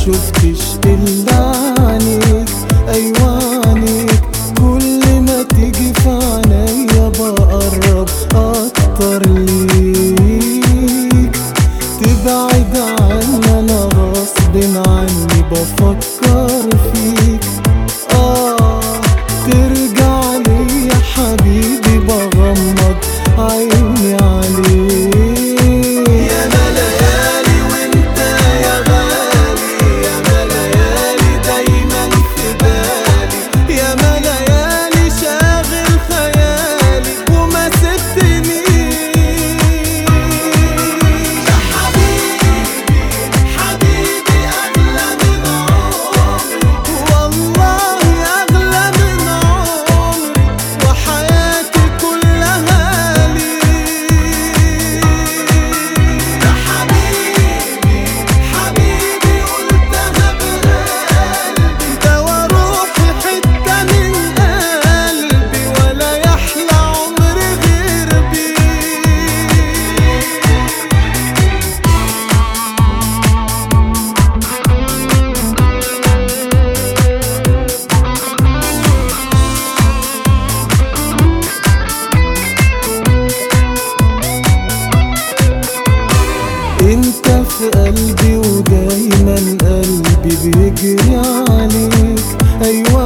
شفتش إلا عينيك، أيوة عينيك. كل ما تيجي في عينيا بقرب أكتر ليك، تبعد عني أنا غصب عني بفكر فيك. ترجع لي يا حبيبي بغمض عيني عليك. ياما ليالي وانت يا غالي، ياما ليالي دايما في بالي، ياما ليالي شاغل خيالي وما سبتنيش. يا حبيبي حبيبي أغلى من عمري، والله أغلى من عمري وحياتي كلها ليك. يا حبيبي حبيبي قلتها بقلبي، دوا روحي حتة من قلبي ولا يحلى عمري غير بيك. انت في قلبي ودايما قلبي بيجري عليك، ايوه